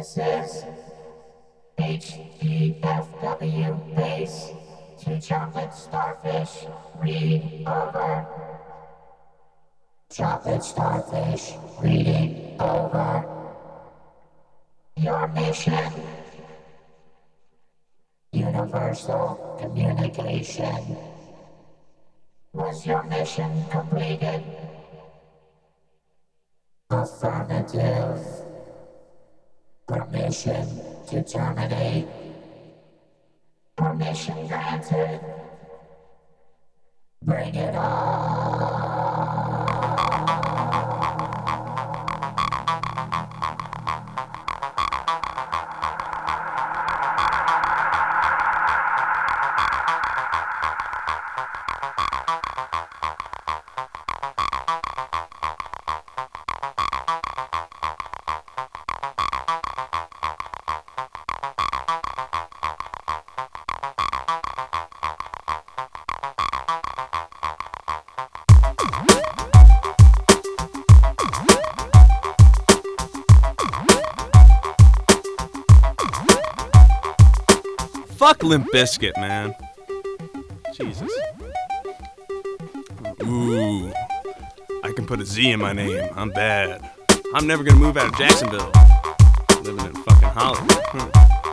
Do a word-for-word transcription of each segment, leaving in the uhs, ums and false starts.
This is H E F W base to chocolate starfish. Read over. Chocolate starfish. Reading over. Your mission. Universal communication. Was your mission completed? Affirmative. Permission to terminate. Permission granted. Bring it on. Fuck Limp Bizkit, man. Jesus. Ooh. I can put a Z in my name. I'm bad. I'm never gonna move out of Jacksonville. Living in fucking Hollywood. Hmm.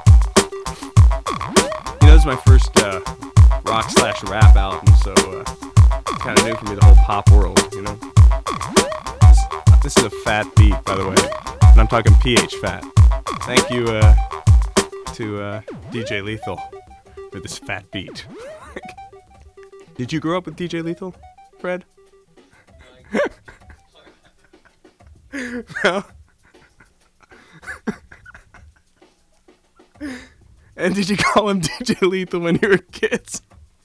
You know, this is my first uh, rock slash rap album, so uh, it's kind of new for me, the whole pop world, you know? This, this is a fat beat, by the way. And I'm talking P H fat. Thank you, uh... to uh, D J Lethal for this fat beat. Did you grow up with D J Lethal, Fred? No. And did you call him D J Lethal when you were kids?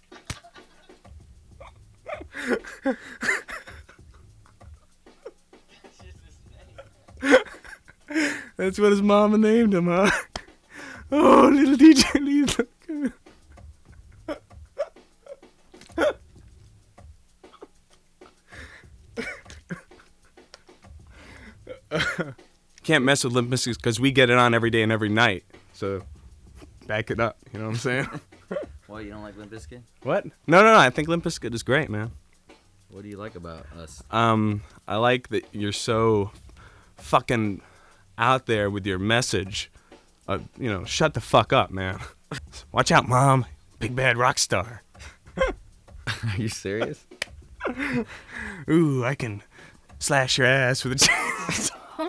That's what his mama named him, huh? Oh, little D J Lethal. Can't mess with Limp Bizkit because we get it on every day and every night. So, back it up. You know what I'm saying? Why, you don't like Limp Bizkit? What? No, no, no. I think Limp Bizkit is great, man. What do you like about us? Um, I like that you're so fucking out there with your message. Uh, you know, shut the fuck up, man. Watch out, Mom. Big bad rock star. Are you serious? Ooh, I can slash your ass with a chainsaw.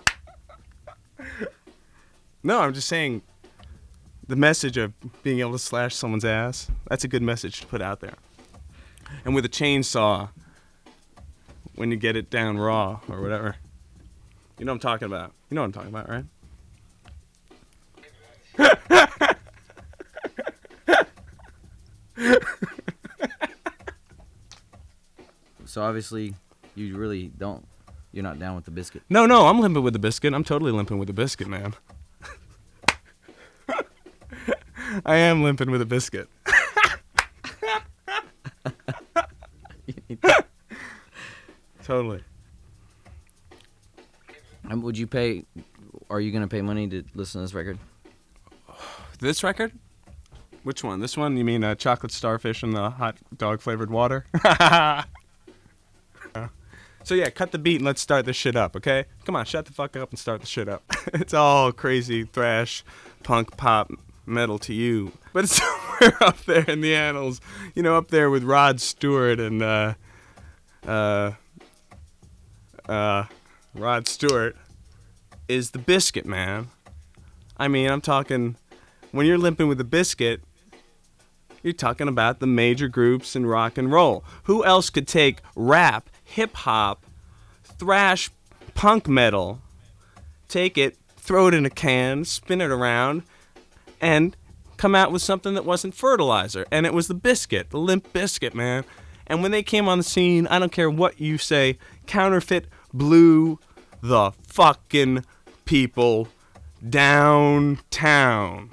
No, I'm just saying the message of being able to slash someone's ass, that's a good message to put out there. And with a chainsaw, when you get it down raw or whatever. You know what I'm talking about. You know what I'm talking about, right? So obviously, you really don't. You're not down with the biscuit. No, no, I'm limping with the biscuit. I'm totally limping with the biscuit, man. I am limping with a biscuit. Totally. Um, would you pay? Are you gonna pay money to listen to this record? This record? Which one? This one? You mean uh, Chocolate Starfish and the hot dog flavored water? So yeah, cut the beat and let's start this shit up, okay? Come on, shut the fuck up and start the shit up. It's all crazy thrash, punk, pop, metal to you, but it's somewhere up there in the annals, you know, up there with Rod Stewart and uh, uh, uh, Rod Stewart is the Biscuit, man. I mean, I'm talking, when you're limping with the Biscuit, you're talking about the major groups in rock and roll. Who else could take rap, hip-hop, thrash, punk metal, take it, throw it in a can, spin it around, and come out with something that wasn't Fertilizer? And it was the Biscuit, the Limp Bizkit, man. And when they came on the scene, I don't care what you say, Counterfeit blew the fucking people downtown.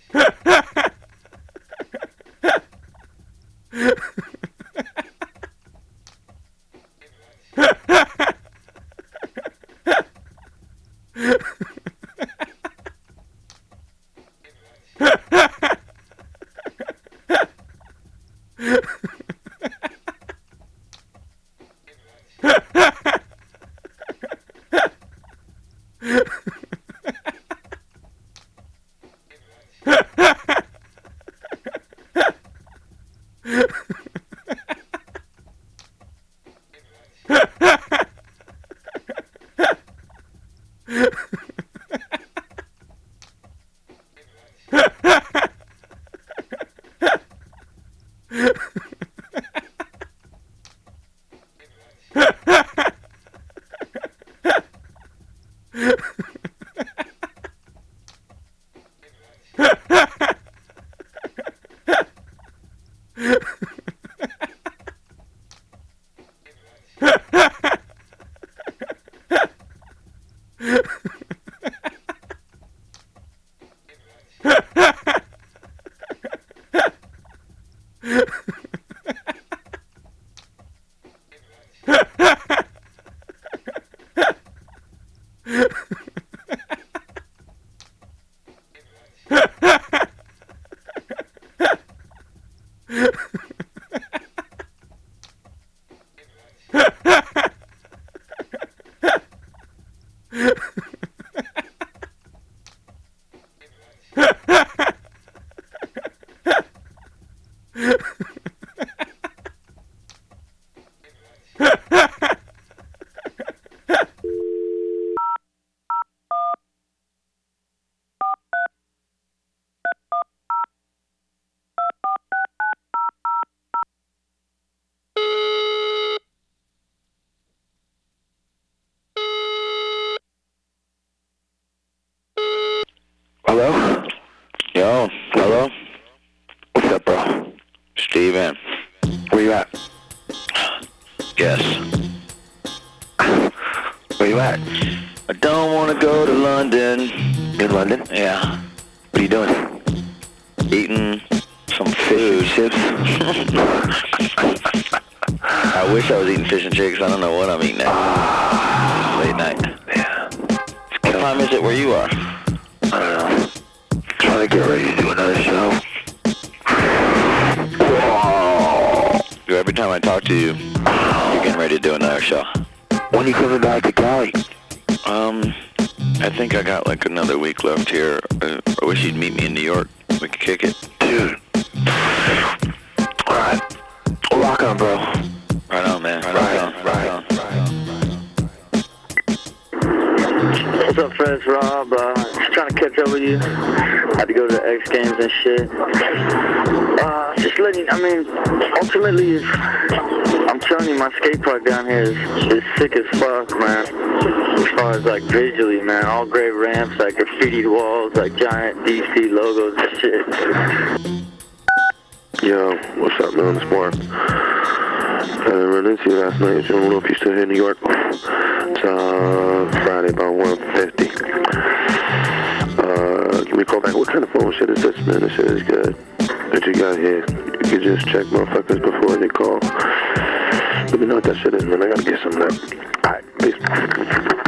Hello? Yo, hello? What's up, bro? Steven. Where you at? Yes. Where you at? I don't want to go to London. In London? Yeah. What are you doing? Eating some food. Fish and chips? I wish I was eating fish and chips. I don't know what I'm eating now. Late night. Yeah. What time is it where you are? I don't know. Trying to get ready to do another show. Whoa. Every time I talk to you, you're getting ready to do another show. When are you coming back to Cali? Um, I think I got like another week left here. Uh, I wish you'd meet me in New York. We could kick it. Dude. Alright. Rock on, bro. Right on, man. Right, right on, on. Right on. Right on. What's up, friends? Rob. Uh, just trying to catch up with you. Had to go to the X Games and shit. Uh, just letting, I mean, ultimately, it's, I'm telling you, my skate park down here is, is sick as fuck, man. As far as, like, visually, man. All great ramps, like, graffitied walls, like, giant D C logos and shit. Yo, what's up, man? It's Mark. I didn't run into you last night. I don't know if you're still here in New York. It's uh, Friday about one fifty. Uh, give me a call back. What kind of phone shit is this, man? This shit is good. What you got here? You can just check motherfuckers before they call. Let me know what that shit is, man. I gotta get some of that. Alright, peace.